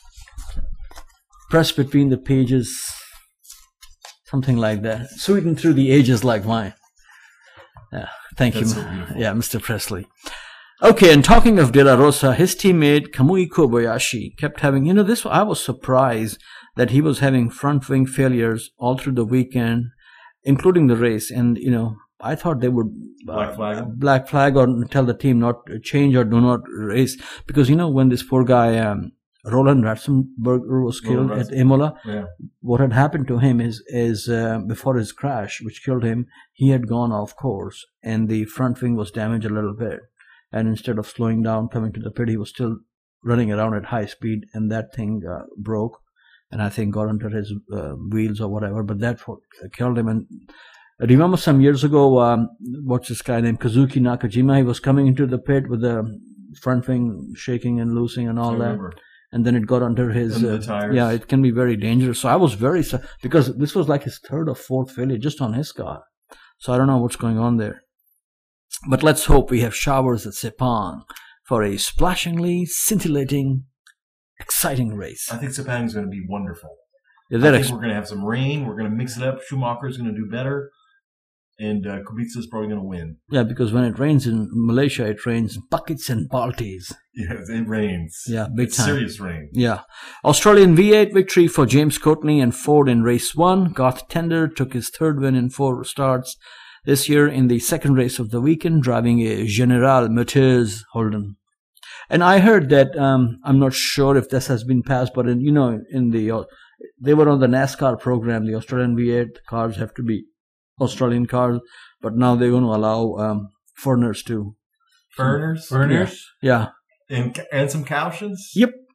S6: Press between the pages, something like that. Sweeten through the ages like wine. Yeah, thank
S2: That's
S6: you.
S2: so beautiful.
S6: Yeah, Mister Presley. Okay, and talking of De La Rosa, his teammate Kamui Kobayashi kept having, you know, this, I was surprised that he was having front wing failures all through the weekend, including the race. And, you know, I thought they would uh,
S2: Black flag?
S6: black flag or tell the team not to change or do not race. Because, you know, when this poor guy, um, Roland Ratzenberger was killed
S2: Roland
S6: at Imola,
S2: Yeah.
S6: what had happened to him is, is uh, before his crash, which killed him, he had gone off course and the front wing was damaged a little bit. And instead of slowing down, coming to the pit, he was still running around at high speed, and that thing uh, broke, and I think got under his uh, wheels or whatever. But that what killed him. And I remember some years ago, um, what's this guy named Kazuki Nakajima? He was coming into the pit with the front wing shaking and loosing and all
S2: I
S6: that.
S2: remember.
S6: And then it got under his
S2: Under
S6: uh,
S2: the tires.
S6: yeah, it can be very dangerous. So I was very su- because this was like his third or fourth failure just on his car. So I don't know what's going on there. But let's hope we have showers at Sepang for a splashingly scintillating, exciting race.
S2: I think Sepang's going to be wonderful.
S6: Yeah,
S2: I
S6: that
S2: think
S6: ex-
S2: we're going to have some rain. We're going to mix it up. Schumacher's going to do better. And uh, Kubica's probably going to win.
S6: yeah, because when it rains in Malaysia, it rains buckets and balties.
S2: Yes, it rains.
S6: Yeah, big
S2: It's
S6: time.
S2: serious rain.
S6: Yeah. Australian V eight victory for James Courtney and Ford in race one. Garth Tender took his third win in four starts this year in the second race of the weekend, driving a General Motors Holden. And I heard that, um, I'm not sure if this has been passed, but in, you know, in the, uh, they were on the NASCAR program, the Australian V eight cars have to be Australian cars, but now they're going to allow, um, foreigners to.
S2: Burners?
S3: Burners?
S6: Yeah.
S2: And, and some cautions?
S6: Yep.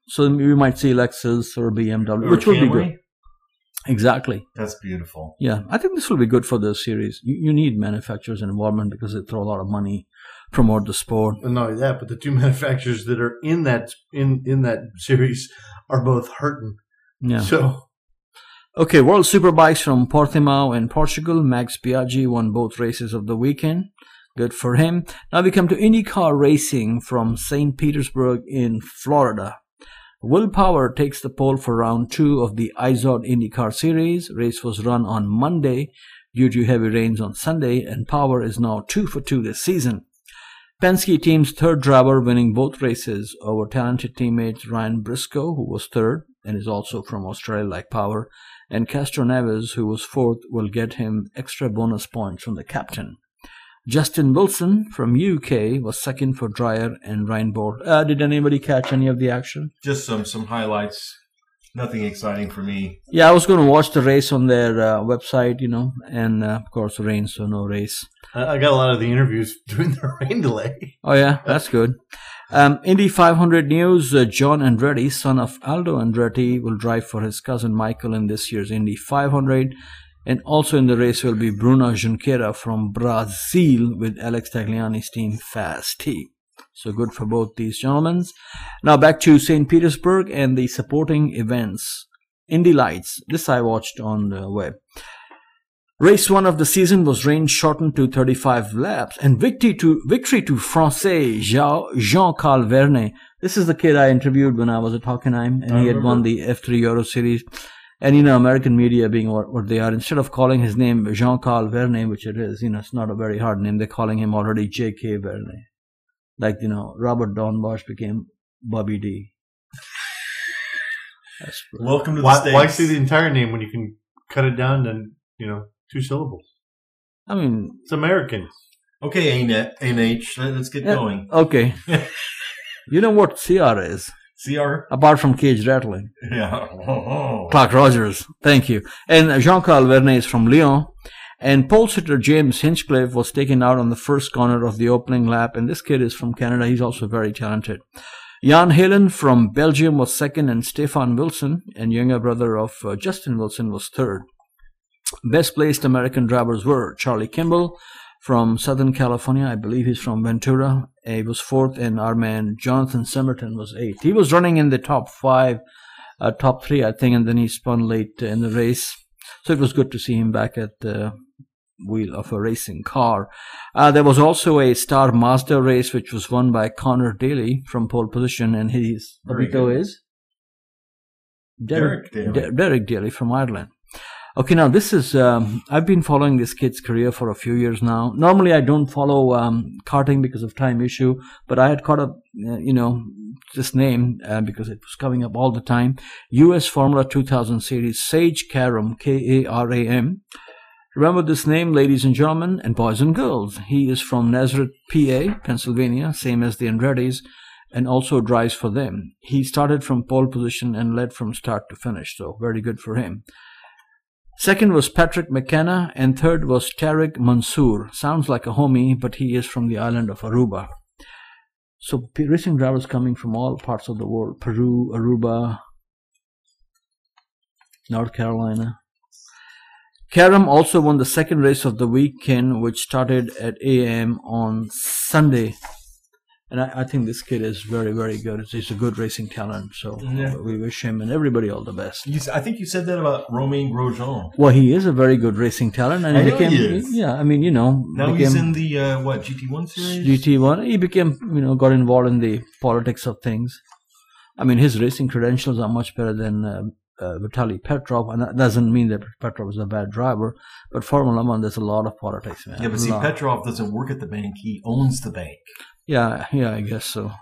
S6: So we might see Lexus or B M W,
S2: Or
S6: which will be
S2: Camry?
S6: good. Exactly.
S2: That's beautiful.
S6: Yeah, I think this will be good for the series. You, you need manufacturers' involvement because they throw a lot of money, promote the sport.
S3: And not only that, but the two manufacturers that are in that in in that series are both hurting.
S6: Yeah.
S3: So
S6: Okay, World Superbikes from Portimao in Portugal. Max Biaggi won both races of the weekend. Good for him. Now we come to IndyCar racing from Saint Petersburg in Florida. Will Power takes the pole for round two of the I Z O D IndyCar Series. Race was run on Monday due to heavy rains on Sunday, and Power is now two for two this season. Penske team's third driver winning both races over talented teammates Ryan Briscoe, who was third and is also from Australia like Power, and Castro Neves, who was fourth, will get him extra bonus points from the captain. Justin Wilson from U K was second for Dreyer and Ryan Bolt. Uh, did anybody catch any of the action?
S2: Just some some highlights. Nothing exciting for me.
S6: Yeah, I was going to watch the race on their uh, website, you know, and uh, of course rain, so no race.
S3: I I got a lot of the interviews during the rain delay.
S6: Oh yeah, that's good. Um, Indy five hundred news, uh, John Andretti, son of Aldo Andretti, will drive for his cousin Michael in this year's Indy five hundred. And also in the race will be Bruno Junqueira from Brazil with Alex Tagliani's team Fast T. So good for both these gentlemen. Now back to Saint Petersburg and the supporting events. Indy Lights. This I watched on the web. Race one of the season was rain shortened to thirty-five laps, and victory to victory to Francais Jean-Carl Vernet. This is the kid I interviewed when I was at Hockenheim, and
S2: I
S6: he had
S2: remember.
S6: won the F three Euro Series. And, you know, American media being what, what they are, instead of calling his name Jean-Carl Vernet, which it is, you know, it's not a very hard name, they're calling him already J K Vernet. Like, you know, Robert Dornbush became Bobby D. That's
S2: Welcome to the
S3: Why,
S2: States.
S3: why say the entire name when you can cut it down to, you know, two syllables?
S6: I mean,
S3: It's American.
S2: Okay, N H, let's get
S6: yeah,
S2: going.
S6: okay. You know what C R is,
S2: C R?
S6: apart from cage rattling?
S2: Yeah. Oh.
S6: Clark Rogers, thank you. And Jean-Carl Vernet is from Lyon. And pole sitter James Hinchcliffe was taken out on the first corner of the opening lap. And this kid is from Canada. He's also very talented. Jan Helen from Belgium was second, and Stefan Wilson, and younger brother of uh, Justin Wilson, was third. Best placed American drivers were Charlie Kimball from Southern California. I believe he's from Ventura. He was fourth, and our man Jonathan Simerton was eighth. He was running in the top five, uh, top three, I think, and then he spun late in the race. So it was good to see him back at the wheel of a racing car. Uh, there was also a Star Mazda race, which was won by Connor Daly from pole position, and his
S2: Very
S6: Abito
S2: good.
S6: is
S2: Derek Daly.
S6: De- Derek Daly from Ireland. Okay, now this is, um, I've been following this kid's career for a few years now. Normally I don't follow um, karting because of time issue, but I had caught up, uh, you know, this name uh, because it was coming up all the time. U S Formula two thousand Series, Sage Karam, K A R A M. Remember this name, ladies and gentlemen, and boys and girls. He is from Nazareth, P A, Pennsylvania, same as the Andretti's, and also drives for them. He started from pole position and led from start to finish, so very good for him. Second was Patrick McKenna, and third was Tariq Mansour. Sounds like a homie, but he is from the island of Aruba. So p- racing drivers coming from all parts of the world: Peru, Aruba, North Carolina. Karam also won the second race of the weekend, which started at eight a.m. on Sunday. And I, I think this kid is very, very good. He's a good racing talent. So
S2: Yeah.
S6: we wish him and everybody all the best.
S2: You s- I think you said that about Romain Grosjean.
S6: Well, he is a very good racing talent, and
S2: I
S6: he
S2: know
S6: became,
S2: he is.
S6: yeah. I mean, you know,
S2: Now
S6: became
S2: he's in the, uh, what, G T one series?
S6: G T one. He became, you know, got involved in the politics of things. I mean, his racing credentials are much better than uh, uh, Vitaly Petrov, and that doesn't mean that Petrov is a bad driver. But Formula One, there's a lot of politics, man.
S2: Yeah, but see,
S6: A lot.
S2: Petrov doesn't work at the bank. He owns the bank.
S6: Yeah, yeah, I guess so.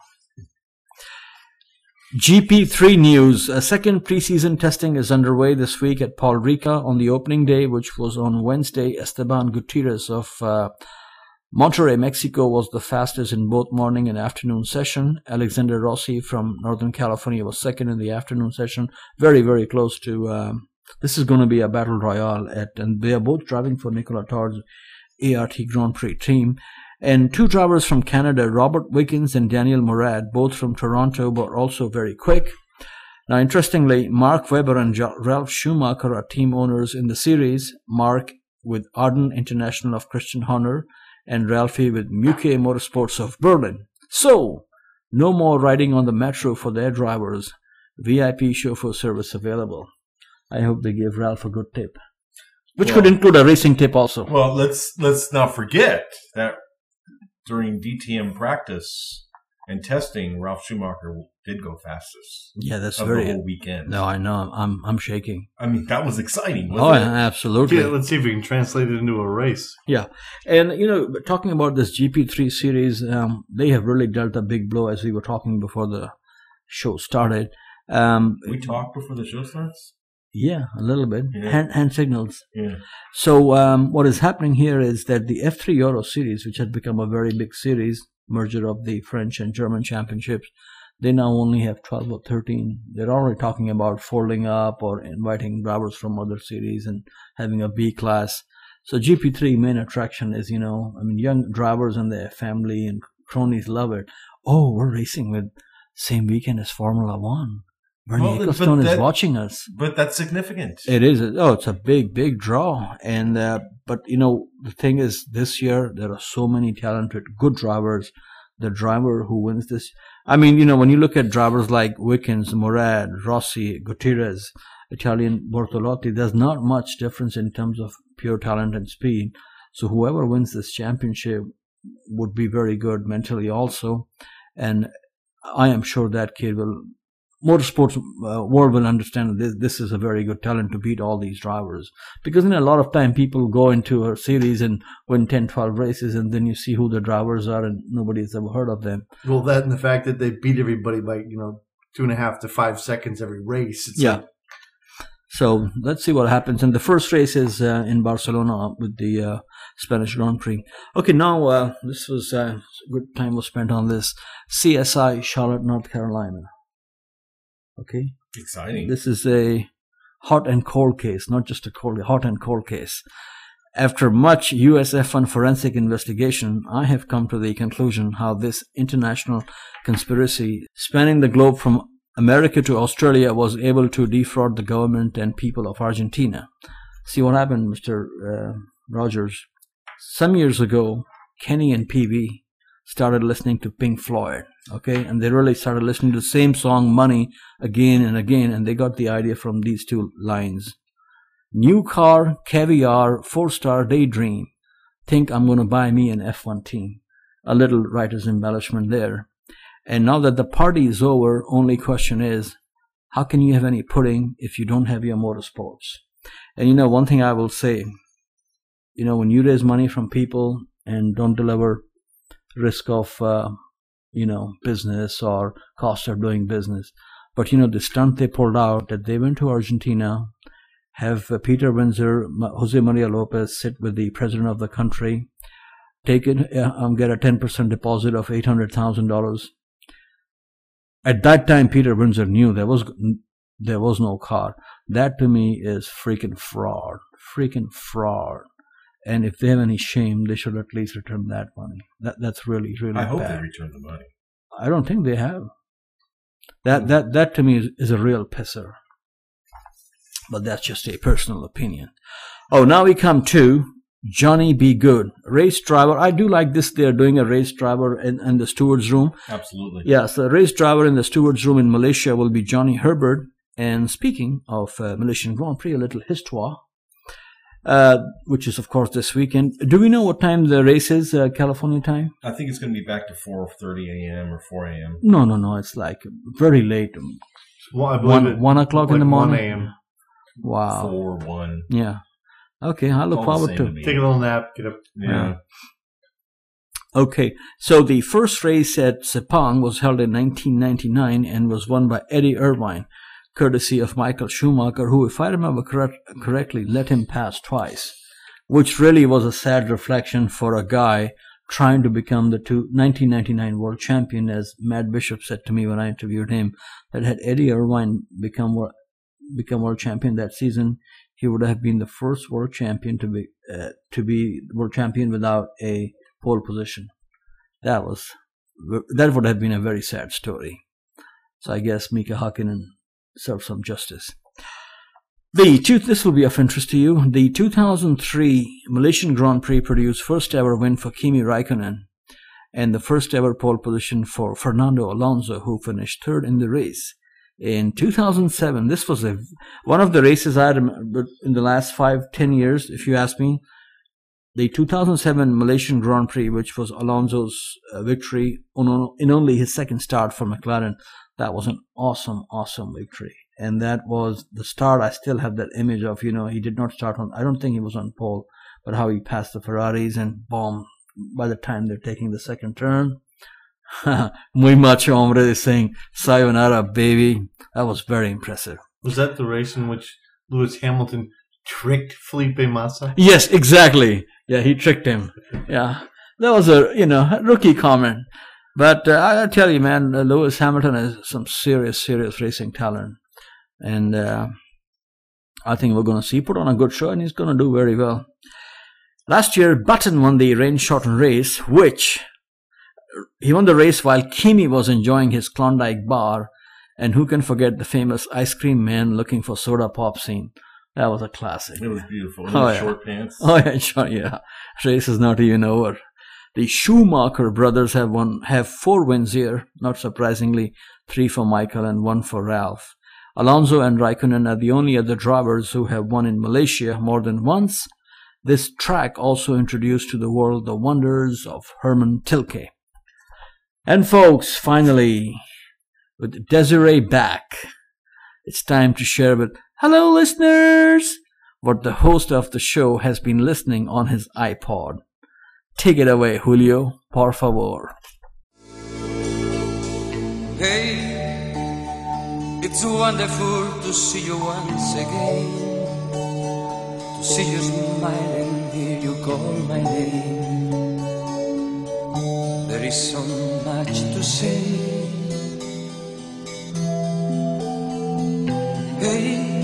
S6: G P three news. A second preseason testing is underway this week at Paul Ricca on the opening day, which was on Wednesday. Esteban Gutierrez of uh, Monterrey, Mexico, was the fastest in both morning and afternoon session. Alexander Rossi from Northern California was second in the afternoon session. Very, very close to... Um, this is going to be a battle royale, at, and they are both driving for Nicolas Tord's A R T Grand Prix team. And two drivers from Canada, Robert Wiggins and Daniel Murad, both from Toronto, but also very quick. Now, interestingly, Mark Webber and Jo- Ralph Schumacher are team owners in the series. Mark with Arden International of Christian Horner and Ralphie with Muke Motorsports of Berlin. So, no more riding on the metro for their drivers. V I P chauffeur service available. I hope they give Ralph a good tip, which
S2: Well-
S6: could include a racing tip also.
S2: Well, let's let's not forget that during D T M practice and testing, Ralph Schumacher did go fastest
S6: Yeah, that's
S2: of
S6: very.
S2: the whole weekend.
S6: No, I know. I'm I'm shaking.
S2: I mean, that was exciting,
S6: Oh,
S2: wasn't it?
S6: absolutely.
S3: Yeah, let's see if we can translate it into a race.
S6: Yeah, and you know, talking about this G P three series, um, they have really dealt a big blow, as we were talking before the show started. Um,
S2: We talked before the show starts?
S6: yeah, a little bit
S2: Yeah.
S6: hand hand signals.
S2: Yeah.
S6: So um, what is happening here is that the F three Euro series, which had become a very big series, merger of the French and German championships, they now only have twelve or thirteen. They're already talking about folding up or inviting drivers from other series and having a B class. So G P three main attraction is, you know, I mean, young drivers and their family and cronies love it. Oh, we're racing with same weekend as Formula One. Bernie
S2: Well, but
S6: Ecclestone is
S2: that-
S6: watching us.
S2: But that's significant.
S6: It is. Oh, it's a big, big draw. And uh, but you know, the thing is, this year there are so many talented, good drivers. The driver who wins this, I mean, you know, when you look at drivers like Wickens, Murad, Rossi, Gutierrez, Italian Bortolotti, there's not much difference in terms of pure talent and speed. So whoever wins this championship would be very good mentally also. And I am sure that kid will. Motorsports uh, world will understand that this, this is a very good talent to beat all these drivers, because in a lot of time people go into a series and win ten, twelve races, and then you see who the drivers are and nobody's ever heard of them.
S3: Well, that and the fact that they beat everybody by, you know, two and a half to five seconds every race. It's
S6: Yeah.
S3: like,
S6: So let's see what happens. And the first race is uh, in Barcelona with the uh, Spanish Grand Prix. Okay, now uh, this was uh, a good time was spent on this. C S I Charlotte, North Carolina. Okay.
S2: Exciting.
S6: This is a hot and cold case, not just a cold, hot and cold case. After much U S F one forensic investigation, I have come to the conclusion how this international conspiracy spanning the globe from America to Australia was able to defraud the government and people of Argentina. See what happened, Mister Uh, Rogers. Some years ago, Kenny and P B started listening to Pink Floyd, okay? And they really started listening to the same song, Money, again and again, and they got the idea from these two lines. New car, caviar, four-star daydream. Think I'm going to buy me an F one team. A little writer's embellishment there. And now that the party is over, only question is, how can you have any pudding if you don't have your motorsports? And you know, one thing I will say, you know, when you raise money from people and don't deliver, risk of, uh, you know, business or cost of doing business. But, you know, the stunt they pulled out, that they went to Argentina, have uh, Peter Windsor, Jose Maria Lopez sit with the president of the country, take it, uh, um, get a ten percent deposit of eight hundred thousand dollars. At that time, Peter Windsor knew there was there was no car. That to me is freaking fraud, freaking fraud. And if they have any shame, they should at least return that money. That that's really really
S2: I hope
S6: bad.
S2: they return the money.
S6: I don't think they have. That that that to me is, is a real pisser. But that's just a personal opinion. Oh, now we come to Johnny B. Good, race driver. I do like this. They're doing a race driver in, in the steward's room.
S2: Absolutely.
S6: Yes, the race driver in the steward's room in Malaysia will be Johnny Herbert. And speaking of uh, Malaysian Grand Prix, a little histoire, uh, which is, of course, this weekend. Do we know what time the race is, uh, California time?
S2: I think it's going to be back to four thirty a.m. or four a.m.
S6: No, no, no. It's like very late.
S3: well, I believe
S6: One,
S3: it,
S6: one o'clock in
S3: like
S6: the morning.
S3: one a.m.
S6: Wow.
S2: Four, one.
S6: Yeah. Okay, I look
S2: All the
S6: forward
S2: same
S6: to
S2: to
S6: it.
S2: me.
S3: Take a little nap, get up.
S2: Yeah.
S6: Okay, so the first race at Sepang was held in nineteen ninety-nine and was won by Eddie Irvine, courtesy of Michael Schumacher, who, if I remember correct, correctly, let him pass twice, which really was a sad reflection for a guy trying to become the two, nineteen ninety-nine world champion, as Matt Bishop said to me when I interviewed him, that had Eddie Irvine become wor- become world champion that season, he would have been the first world champion to be uh, to be world champion without a pole position. That was that would have been a very sad story. So I guess Mika Hakkinen serve some justice. The two, this will be of interest to you. The two thousand three Malaysian Grand Prix produced first ever win for Kimi Raikkonen and the first ever pole position for Fernando Alonso, who finished third in the race. In two thousand seven, this was a one of the races I remember in the last five, ten years, if you ask me. The two thousand seven Malaysian Grand Prix, which was Alonso's uh, victory on, in only his second start for McLaren, that was an awesome, awesome victory. And that was the start. I still have that image of, you know, he did not start on, I don't think he was on pole, but how he passed the Ferraris and boom, by the time they're taking the second turn. Muy macho hombre is saying, sayonara, baby. That was very impressive.
S3: Was that the race in which Lewis Hamilton tricked Felipe Massa?
S6: Yes, exactly. Yeah, he tricked him. Yeah. That was a, you know, rookie comment. But uh, I tell you, man, uh, Lewis Hamilton has some serious, serious racing talent. And uh, I think we're going to see put on a good show, and he's going to do very well. Last year, Button won the rain-shortened race, which he won the race while Kimi was enjoying his Klondike bar. And who can forget the famous ice cream man looking for soda pop scene? That was a classic.
S2: It was beautiful. In
S6: Oh,
S2: the
S6: yeah.
S2: short pants.
S6: Oh, yeah, sure, yeah. Race is not even over. The Schumacher brothers have won, have four wins here, not surprisingly, three for Michael and one for Ralph. Alonso and Raikkonen are the only other drivers who have won in Malaysia more than once. This track also introduced to the world the wonders of Herman Tilke. And folks, finally, with Desiree back, it's time to share with hello listeners what the host of the show has been listening on his iPod. Take it away, Julio, por favor.
S7: Hey, it's wonderful to see you once again, to see you smile and hear you call my name. There is so much to say. Hey,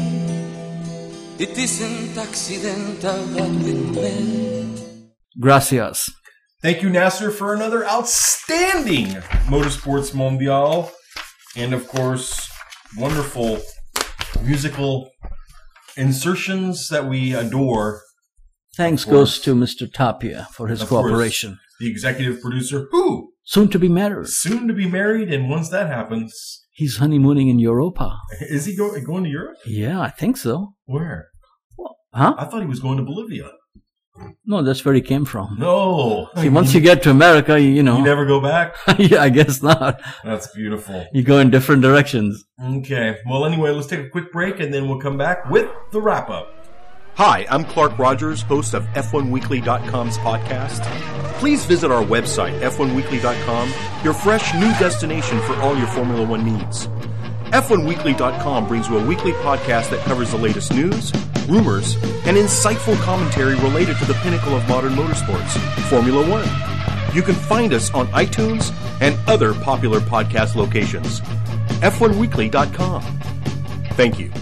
S7: it isn't accidental that we met.
S6: Gracias.
S2: Thank you, Nasser, for another outstanding Motorsports Mondial. And, of course, wonderful musical insertions that we adore.
S6: Thanks goes to Mister Tapia for his
S2: Of course,
S6: cooperation.
S2: the executive producer, who
S6: Soon to be married.
S2: soon to be married, and once that happens,
S6: He's honeymooning in Europa.
S2: is he go, going to Europe?
S6: Yeah, I think so.
S2: Where?
S6: Huh?
S2: I thought he was going to Bolivia.
S6: No, that's where he came from.
S2: No.
S6: See, once you get to America, you, you know.
S2: You never go back?
S6: Yeah, I guess not.
S2: That's beautiful.
S6: You go in different directions.
S2: Okay. Well, anyway, let's take a quick break, and then we'll come back with the wrap-up.
S8: Hi, I'm Clark Rogers, host of F one Weekly dot com's podcast. Please visit our website, F one Weekly dot com, your fresh new destination for all your Formula One needs. F one Weekly dot com brings you a weekly podcast that covers the latest news, rumors, and insightful commentary related to the pinnacle of modern motorsports, Formula One. You can find us on iTunes and other popular podcast locations. F one Weekly dot com. Thank you.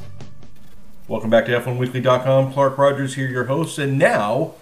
S2: Welcome back to F one Weekly dot com. Clark Rogers here, your host. And now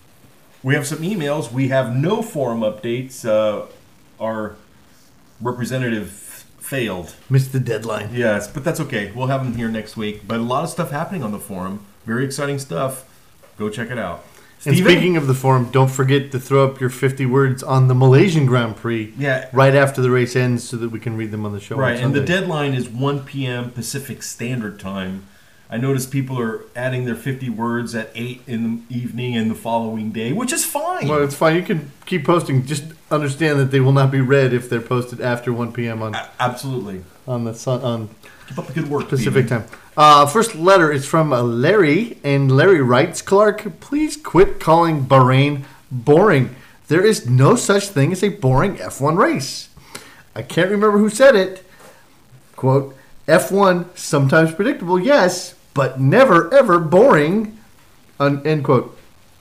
S2: we have some emails. We have no forum updates. Uh, our representative failed.
S3: Missed the deadline.
S2: Yes, but that's okay. We'll have them here next week. But a lot of stuff happening on the forum. Very exciting stuff. Go check it out.
S3: And
S2: Steven?
S3: speaking of the forum, don't forget to throw up your fifty words on the Malaysian Grand Prix
S2: Yeah.
S3: right after the race ends so that we can read them on the show.
S2: Right,
S3: on
S2: and the
S3: Sunday.
S2: deadline is one p.m. Pacific Standard Time. I noticed people are adding their fifty words at eight in the evening and the following day, which is fine.
S3: Well, it's fine. You can keep posting. Just understand that they will not be read if they're posted after one p.m. on
S2: A- Absolutely.
S3: on the sun, on
S2: Keep up the good work,
S3: Pacific
S2: Steven.
S3: time. Uh, first letter is from uh, Larry, and Larry writes, Clark, please quit calling Bahrain boring. There is no such thing as a boring F one race. I can't remember who said it. Quote, F one, sometimes predictable, yes, but never, ever boring. Un- end quote.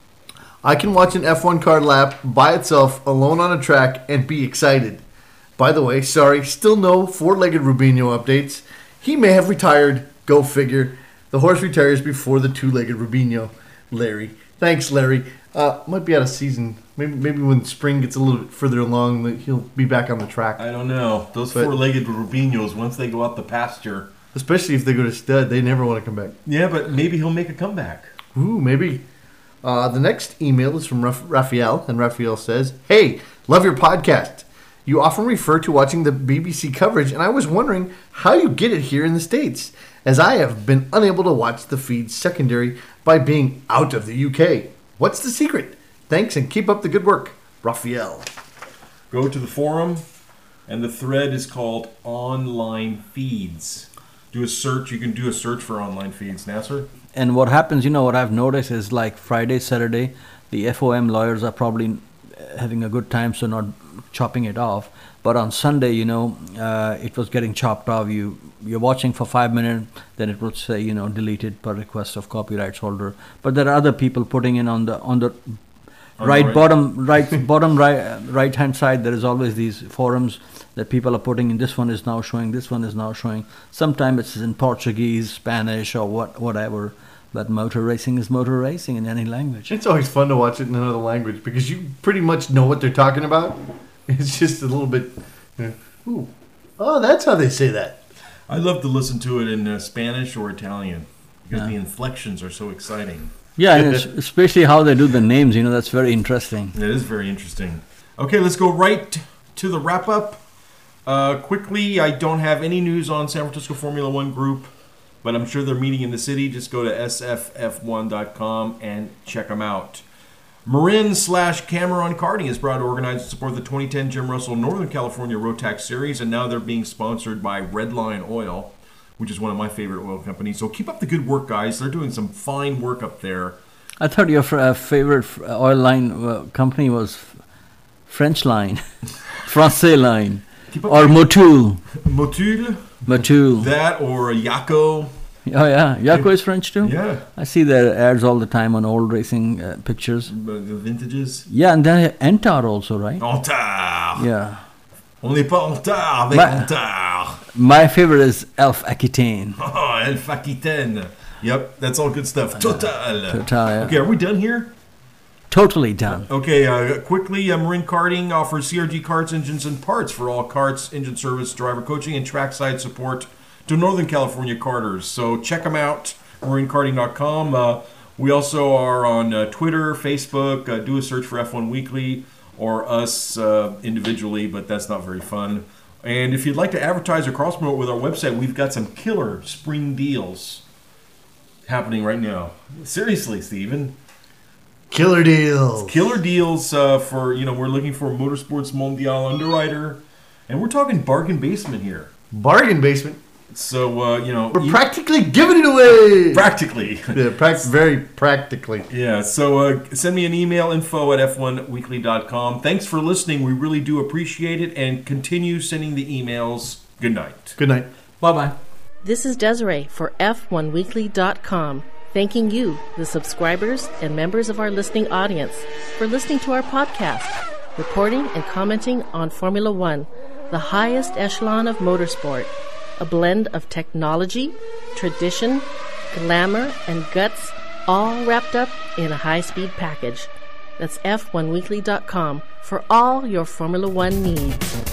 S3: I can watch an F one car lap by itself, alone on a track, and be excited. By the way, sorry, still no four-legged Rubinho updates. He may have retired. Go figure. The horse retires before the two-legged Rubinho. Larry. Thanks, Larry. Uh, might be out of season. Maybe maybe when spring gets a little bit further along, he'll be back on the track.
S2: I don't know. Those
S3: But-
S2: four-legged Rubinos, once they go out the pasture,
S3: Especially if they go to stud, they never want to come back.
S2: Yeah, but maybe he'll make a comeback.
S3: Ooh, maybe. Uh, the next email is from Raf- Raphael, and Raphael says, "Hey, love your podcast. You often refer to watching the B B C coverage, and I was wondering how you get it here in the States, as I have been unable to watch the feed secondary by being out of the U K. What's the secret? Thanks, and keep up the good work. Raphael."
S2: Go to the forum, and the thread is called Online Feeds. Do a search. You can do a search for online feeds. Nasser?
S6: And what happens, you know, what I've noticed is like Friday, Saturday, the F O M lawyers are probably having a good time, so not chopping it off. But on Sunday, you know, uh, it was getting chopped off. You, you're watching for five minutes, then it would say, you know, deleted per request of copyrights holder. But there are other people putting in on the on the on right, the right bottom right bottom right right hand side. There is always these forums that people are putting in. This one is now showing. This one is now showing. Sometimes it's in Portuguese, Spanish, or what whatever. But motor racing is motor racing in any language.
S3: It's always fun to watch it in another language because you pretty much know what they're talking about. It's just a little bit, you know, ooh, oh, that's how they say that.
S2: I love to listen to it in uh, Spanish or Italian because
S6: Yeah.
S2: the inflections are so exciting.
S6: Yeah, and it's, especially how they do the names, you know, that's very interesting.
S2: It is very interesting. Okay, let's go right to the wrap-up. Uh, quickly, I don't have any news on San Francisco Formula One Group, but I'm sure they're meeting in the city. Just go to S F F one dot com and check them out. Marin slash Cameron Karting is proud to organize and support the twenty ten Jim Russell Northern California Rotax Series, and now they're being sponsored by Redline Oil, which is one of my favorite oil companies. So keep up the good work, guys. They're doing some fine work up there.
S6: I thought your fr- uh, favorite f- oil line uh, company was f- French Line, Francais Line,
S2: Keep up
S6: or
S2: the-
S6: Motul.
S2: Motul,
S6: Motul.
S2: that or Yako.
S6: Oh yeah, Yako is French too?
S2: Yeah,
S6: I see their ads all the time on old racing uh, pictures.
S2: the vintages.
S6: Yeah, and then Entar also, right?
S2: En retard.
S6: Yeah.
S2: On n'est pas en retard avec
S6: Ma-
S2: en retard.
S6: My favorite is Elf Aquitaine.
S2: Oh, Elf Aquitaine. Yep, that's all good stuff. Total.
S6: Total, yeah.
S2: Okay, are we done here?
S6: Totally done.
S2: Okay, uh, quickly, uh, Marin Karting offers C R G carts, engines, and parts for all carts, engine service, driver coaching, and trackside support to Northern California karters. So check them out, marin karting dot com. Uh, we also are on uh, Twitter, Facebook. Uh, do a search for F one Weekly or us uh, individually, but that's not very fun. And if you'd like to advertise or cross-promote with our website, we've got some killer spring deals happening right now. Seriously, Steven.
S3: Killer deals.
S2: Killer deals uh, for, you know, we're looking for a Motorsports Mondial underwriter. And we're talking bargain basement here.
S3: Bargain basement.
S2: So, uh, you know.
S3: We're
S2: you-
S3: practically giving it away.
S2: Practically.
S3: Yeah, prac- very practically.
S2: Yeah, so uh, send me an email, info at f one weekly dot com. Thanks for listening. We really do appreciate it. And continue sending the emails. Good night.
S3: Good night.
S6: Bye-bye.
S4: This is Desiree for F one weekly dot com, thanking you, the subscribers and members of our listening audience, for listening to our podcast, reporting and commenting on Formula One, the highest echelon of motorsport, a blend of technology, tradition, glamour, and guts, all wrapped up in a high-speed package. That's F one weekly dot com for all your Formula One needs.